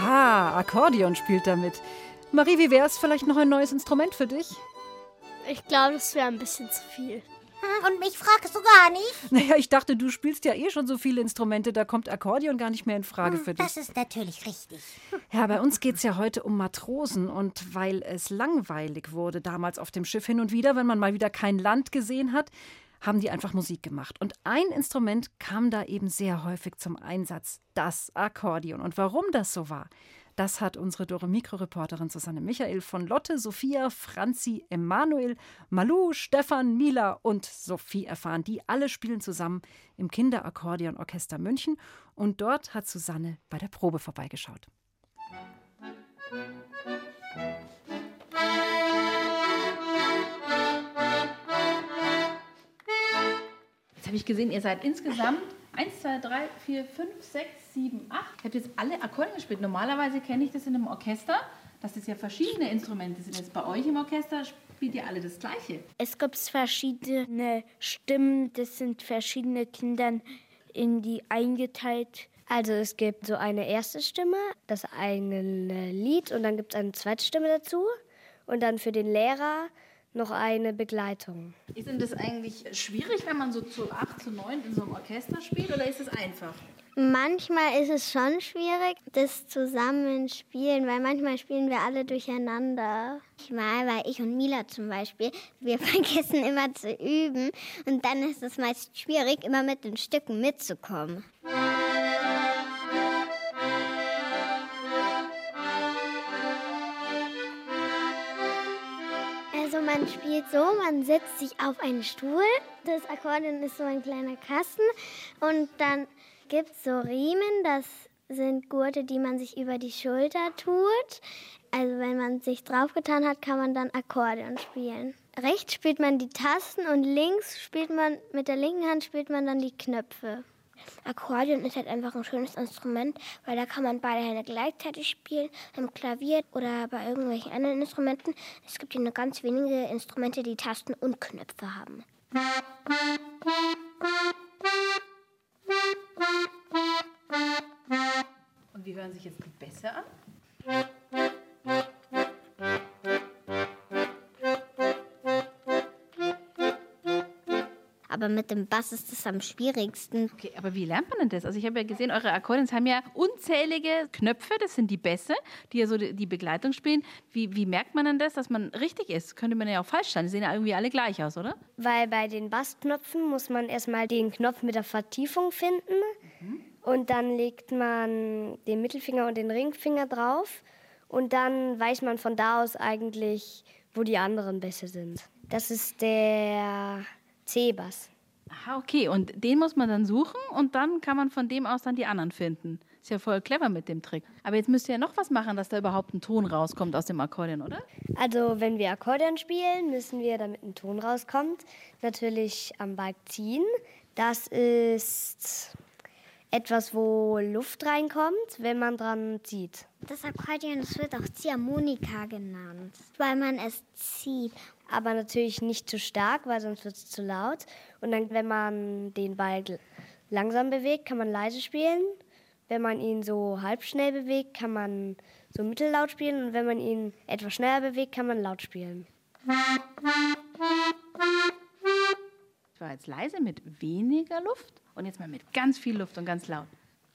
Ah, Akkordeon spielt damit. Marie, wie wär's? Vielleicht noch ein neues Instrument für dich? Ich glaube, das wäre ein bisschen zu viel. Und mich fragst du gar nicht? Naja, ich dachte, du spielst ja eh schon so viele Instrumente, da kommt Akkordeon gar nicht mehr in Frage für dich. Das ist natürlich richtig. Ja, bei uns geht's ja heute um Matrosen und weil es langweilig wurde damals auf dem Schiff hin und wieder, wenn man mal wieder kein Land gesehen hat, haben die einfach Musik gemacht. Und ein Instrument kam da eben sehr häufig zum Einsatz, das Akkordeon. Und warum das so war, das hat unsere Dore-Mikro-Reporterin Susanne Michael von Lotte, Sophia, Franzi, Emanuel, Malu, Stefan, Mila und Sophie erfahren. Die alle spielen zusammen im Kinderakkordeonorchester München. Und dort hat Susanne bei der Probe vorbeigeschaut. Jetzt habe ich gesehen, ihr seid insgesamt eins, zwei, drei, vier, fünf, sechs, sieben, acht. Ich habe jetzt alle Akkordeon gespielt. Normalerweise kenne ich das in einem Orchester, dass das ja verschiedene Instrumente sind. Jetzt bei euch im Orchester spielt ihr alle das Gleiche. Es gibt verschiedene Stimmen, das sind verschiedene Kinder in die eingeteilt. Also es gibt so eine erste Stimme, das eine Lied und dann gibt es eine zweite Stimme dazu und dann für den Lehrer noch eine Begleitung. Ist denn das eigentlich schwierig, wenn man so zu acht, zu neun in so einem Orchester spielt, oder ist es einfach? Manchmal ist es schon schwierig, das Zusammenspielen, weil manchmal spielen wir alle durcheinander. Manchmal, weil ich und Mila zum Beispiel, wir vergessen immer zu üben und dann ist es meist schwierig, immer mit den Stücken mitzukommen. Also man spielt so, man setzt sich auf einen Stuhl, das Akkordeon ist so ein kleiner Kasten und dann gibt es so Riemen, das sind Gurte, die man sich über die Schulter tut. Also wenn man sich draufgetan hat, kann man dann Akkordeon spielen. Rechts spielt man die Tasten und links spielt man, mit der linken Hand spielt man dann die Knöpfe. Akkordeon ist halt einfach ein schönes Instrument, weil da kann man beide Hände gleichzeitig spielen, am Klavier oder bei irgendwelchen anderen Instrumenten. Es gibt hier nur ganz wenige Instrumente, die Tasten und Knöpfe haben. Und die hören sich jetzt besser an? Aber mit dem Bass ist es am schwierigsten. Okay, aber wie lernt man denn das? Also ich habe ja gesehen, eure Akkordeons haben ja unzählige Knöpfe, das sind die Bässe, die ja so die Begleitung spielen. Wie, wie merkt man denn das, dass man richtig ist? Könnte man ja auch falsch sein, die sehen ja irgendwie alle gleich aus, oder? Weil bei den Bassknöpfen muss man erstmal den Knopf mit der Vertiefung finden. Mhm. Und dann legt man den Mittelfinger und den Ringfinger drauf. Und dann weiß man von da aus eigentlich, wo die anderen Bässe sind. Das ist der C-Bass. Aha, okay. Und den muss man dann suchen und dann kann man von dem aus dann die anderen finden. Ist ja voll clever mit dem Trick. Aber jetzt müsst ihr ja noch was machen, dass da überhaupt ein Ton rauskommt aus dem Akkordeon, oder? Also wenn wir Akkordeon spielen, müssen wir, damit ein Ton rauskommt, natürlich am Balg ziehen. Das ist etwas, wo Luft reinkommt, wenn man dran zieht. Das Akkordeon, das wird auch Ziehharmonika genannt, weil man es zieht. Aber natürlich nicht zu stark, weil sonst wird es zu laut. Und dann, wenn man den Ball langsam bewegt, kann man leise spielen. Wenn man ihn so halb schnell bewegt, kann man so mittellaut spielen. Und wenn man ihn etwas schneller bewegt, kann man laut spielen. Ich war jetzt leise mit weniger Luft und jetzt mal mit ganz viel Luft und ganz laut.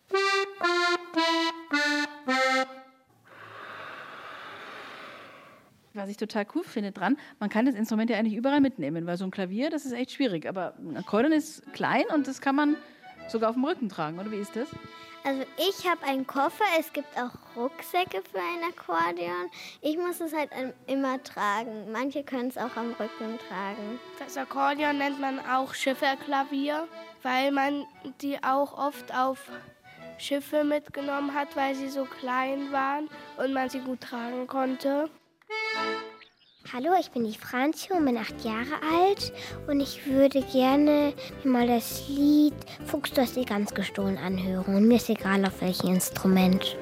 Was ich total cool finde dran, man kann das Instrument ja eigentlich überall mitnehmen, weil so ein Klavier, das ist echt schwierig. Aber ein Akkordeon ist klein und das kann man sogar auf dem Rücken tragen, oder wie ist das? Also ich habe einen Koffer, es gibt auch Rucksäcke für ein Akkordeon. Ich muss es halt immer tragen. Manche können es auch am Rücken tragen. Das Akkordeon nennt man auch Schifferklavier, weil man die auch oft auf Schiffe mitgenommen hat, weil sie so klein waren und man sie gut tragen konnte. Hallo, ich bin die Franzi und bin acht Jahre alt und ich würde gerne mir mal das Lied Fuchs, du hast die Gans gestohlen anhören und mir ist egal auf welchem Instrument.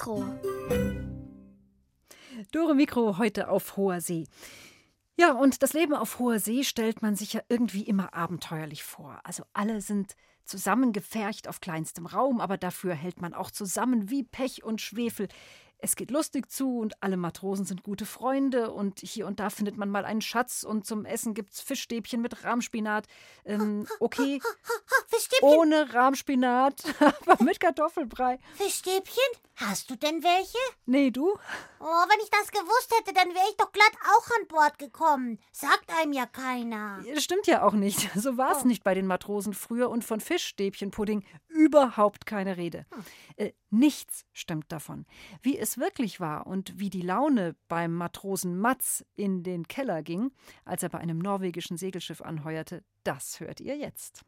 Mikro. Dore Mikro heute auf hoher See. Ja, und das Leben auf hoher See stellt man sich ja irgendwie immer abenteuerlich vor. Also alle sind zusammengefercht auf kleinstem Raum, aber dafür hält man auch zusammen wie Pech und Schwefel. Es geht lustig zu und alle Matrosen sind gute Freunde und hier und da findet man mal einen Schatz und zum Essen gibt's Fischstäbchen mit Rahmspinat. Ähm, okay, Fischstäbchen? ohne Rahmspinat, aber mit Kartoffelbrei. Fischstäbchen? Hast du denn welche? Nee, du? Oh, wenn ich das gewusst hätte, dann wäre ich doch glatt auch an Bord gekommen. Sagt einem ja keiner. Das stimmt ja auch nicht. So war es Oh. nicht bei den Matrosen früher und von Fischstäbchenpudding überhaupt keine Rede. Äh, nichts stimmt davon. Wie es wirklich war und wie die Laune beim Matrosen Mats in den Keller ging, als er bei einem norwegischen Segelschiff anheuerte, das hört ihr jetzt.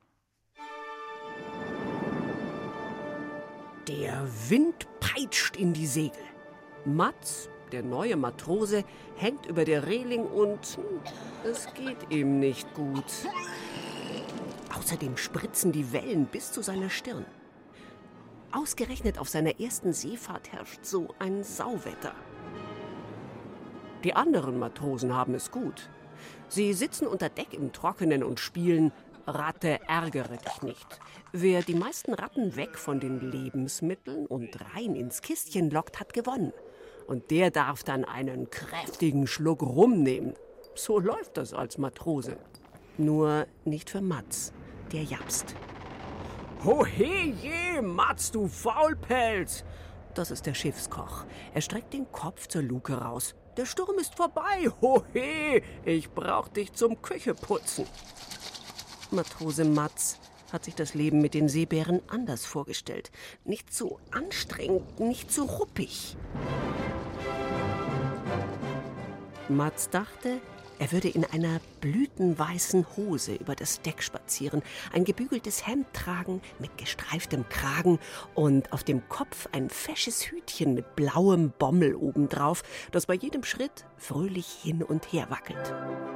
Der Wind peitscht in die Segel. Mats, der neue Matrose, hängt über der Reling und hm, es geht ihm nicht gut. Außerdem spritzen die Wellen bis zu seiner Stirn. Ausgerechnet auf seiner ersten Seefahrt herrscht so ein Sauwetter. Die anderen Matrosen haben es gut. Sie sitzen unter Deck im Trockenen und spielen Ratte, ärgere dich nicht. Wer die meisten Ratten weg von den Lebensmitteln und rein ins Kistchen lockt, hat gewonnen. Und der darf dann einen kräftigen Schluck rumnehmen. So läuft das als Matrose. Nur nicht für Mats, der japst. Hohe je, Mats, du Faulpelz! Das ist der Schiffskoch. Er streckt den Kopf zur Luke raus. Der Sturm ist vorbei. Hohe, ich brauch dich zum Kücheputzen. Matrose Mats hat sich das Leben mit den Seebären anders vorgestellt. Nicht so anstrengend, nicht so ruppig. Mats dachte, er würde in einer blütenweißen Hose über das Deck spazieren, ein gebügeltes Hemd tragen mit gestreiftem Kragen und auf dem Kopf ein fesches Hütchen mit blauem Bommel obendrauf, das bei jedem Schritt fröhlich hin und her wackelt.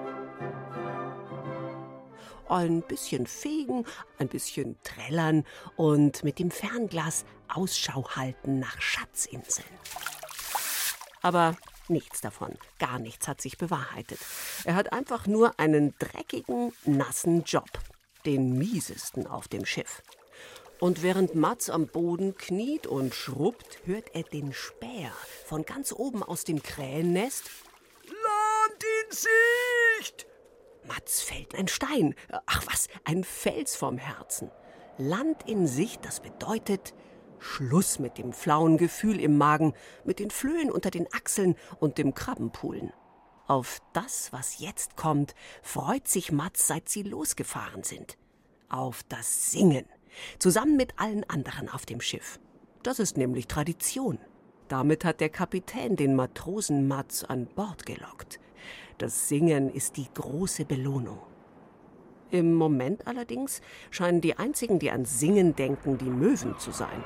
Ein bisschen fegen, ein bisschen trällern und mit dem Fernglas Ausschau halten nach Schatzinseln. Aber nichts davon, gar nichts hat sich bewahrheitet. Er hat einfach nur einen dreckigen, nassen Job, den miesesten auf dem Schiff. Und während Mats am Boden kniet und schrubbt, hört er den Späher von ganz oben aus dem Krähennest: Land in Sicht! Mats fällt ein Stein, ach was, ein Fels vom Herzen. Land in Sicht, das bedeutet Schluss mit dem flauen Gefühl im Magen, mit den Flöhen unter den Achseln und dem Krabbenpoolen. Auf das, was jetzt kommt, freut sich Mats, seit sie losgefahren sind. Auf das Singen, zusammen mit allen anderen auf dem Schiff. Das ist nämlich Tradition. Damit hat der Kapitän den Matrosen Mats an Bord gelockt. Das Singen ist die große Belohnung. Im Moment allerdings scheinen die einzigen, die an Singen denken, die Möwen zu sein.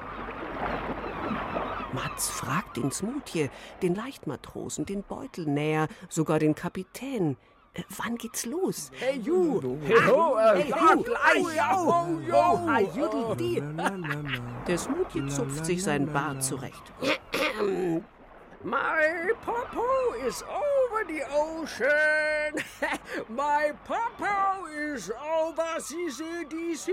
Mats fragt den Smutje, den Leichtmatrosen, den Beutelnäher, sogar den Kapitän: Äh, wann geht's los? Hey, you! Hey, ho, äh, hey, ja, ho, gleich! oh, yo, Oh, ah, oh, judel-die. Der Smutje zupft sich seinen Bart zurecht. My popo is over the ocean. My popo is over C C D C.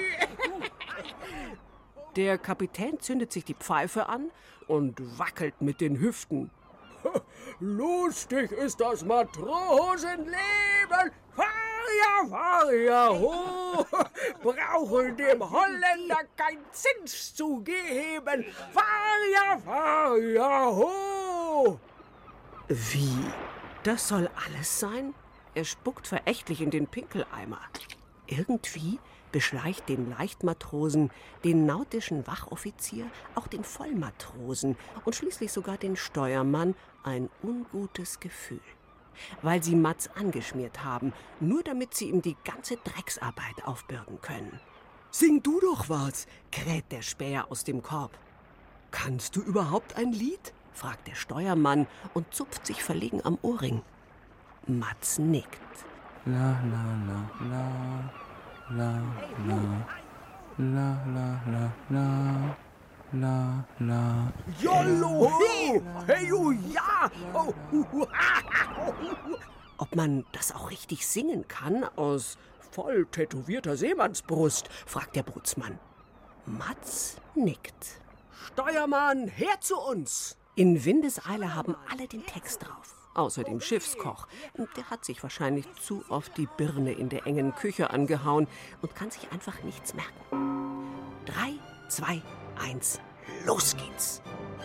Der Kapitän zündet sich die Pfeife an und wackelt mit den Hüften. Lustig ist das Matrosenleben. Fahrja, fahrja, ho. Brauchen dem Holländer kein Zins zu geben. Fahrja, fahrja, ho. Wie? Das soll alles sein? Er spuckt verächtlich in den Pinkeleimer. Irgendwie beschleicht den Leichtmatrosen, den nautischen Wachoffizier, auch den Vollmatrosen und schließlich sogar den Steuermann ein ungutes Gefühl. Weil sie Mats angeschmiert haben, nur damit sie ihm die ganze Drecksarbeit aufbürden können. »Sing du doch was«, kräht der Späher aus dem Korb. »Kannst du überhaupt ein Lied?« fragt der Steuermann und zupft sich verlegen am Ohrring. Mats nickt. La la la la la la la la la la la, la. Jollo, hey, hey, oh, ja. Oh, Ob man das auch richtig singen kann aus voll tätowierter Seemannsbrust, fragt der Bootsmann. Mats nickt. Steuermann, her zu uns! In Windeseile haben alle den Text drauf. Außer dem Schiffskoch. Der hat sich wahrscheinlich zu oft die Birne in der engen Küche angehauen und kann sich einfach nichts merken. Drei, zwei, eins, los geht's!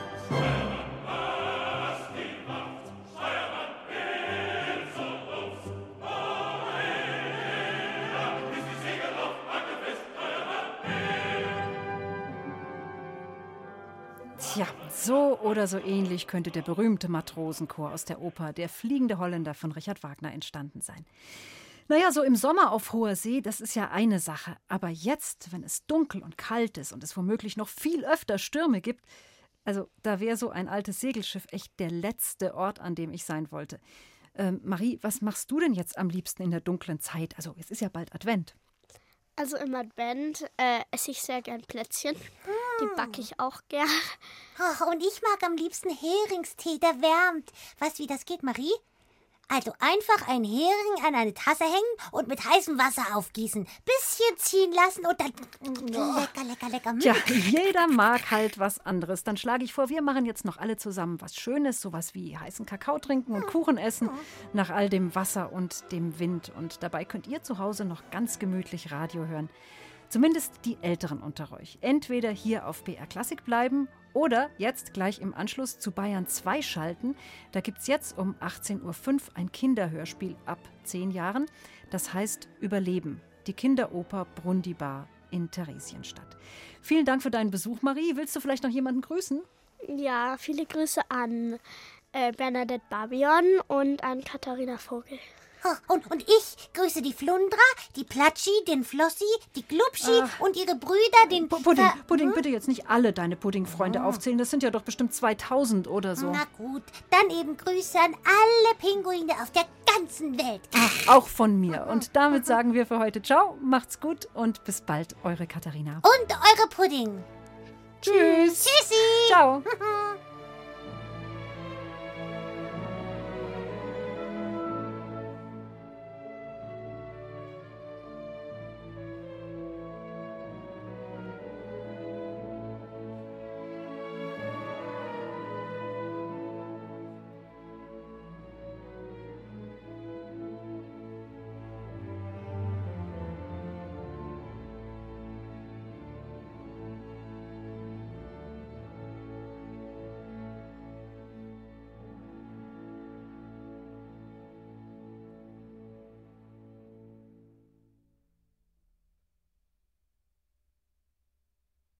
Tja, so oder so ähnlich könnte der berühmte Matrosenchor aus der Oper Der fliegende Holländer von Richard Wagner entstanden sein. Naja, so im Sommer auf hoher See, das ist ja eine Sache. Aber jetzt, wenn es dunkel und kalt ist und es womöglich noch viel öfter Stürme gibt, also da wäre so ein altes Segelschiff echt der letzte Ort, an dem ich sein wollte. Ähm, Marie, was machst du denn jetzt am liebsten in der dunklen Zeit? Also es ist ja bald Advent. Also im Advent äh, esse ich sehr gern Plätzchen. Die backe ich auch gern. Oh, und ich mag am liebsten Heringstee, der wärmt. Weißt du, wie das geht, Marie? Also einfach einen Hering an eine Tasse hängen und mit heißem Wasser aufgießen. Bisschen ziehen lassen und dann lecker, lecker, lecker. Tja, jeder mag halt was anderes. Dann schlage ich vor, wir machen jetzt noch alle zusammen was Schönes, sowas wie heißen Kakao trinken und Kuchen essen, nach all dem Wasser und dem Wind. Und dabei könnt ihr zu Hause noch ganz gemütlich Radio hören. Zumindest die Älteren unter euch. Entweder hier auf B R Klassik bleiben oder jetzt gleich im Anschluss zu Bayern zwei schalten. Da gibt es jetzt um achtzehn Uhr fünf ein Kinderhörspiel ab zehn Jahren. Das heißt Überleben, die Kinderoper Brundibar in Theresienstadt. Vielen Dank für deinen Besuch, Marie. Willst du vielleicht noch jemanden grüßen? Ja, viele Grüße an äh, Bernadette Babion und an Katharina Vogel. Oh, und, und ich grüße die Flundra, die Platschi, den Flossi, die Glubschi Ach. und ihre Brüder, den... P- Pudding, Ver- Pudding, Hm? bitte jetzt nicht alle deine Puddingfreunde aufzählen. Das sind ja doch bestimmt zweitausend oder so. Na gut, dann eben Grüße an alle Pinguine auf der ganzen Welt. Ach, auch von mir. Und damit sagen wir für heute ciao, macht's gut und bis bald, eure Katharina. Und eure Pudding. Tschüss. Tschüssi. Ciao.